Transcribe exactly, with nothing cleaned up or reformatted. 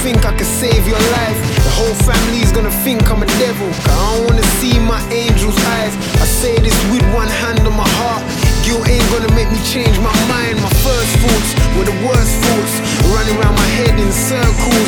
think I can save your life. The whole family's gonna think I'm a devil, 'cause I don't wanna see my angel's eyes. I say this with one hand on my heart. Guilt ain't gonna make me change my mind. My first thoughts were the worst thoughts, running around my head in circles.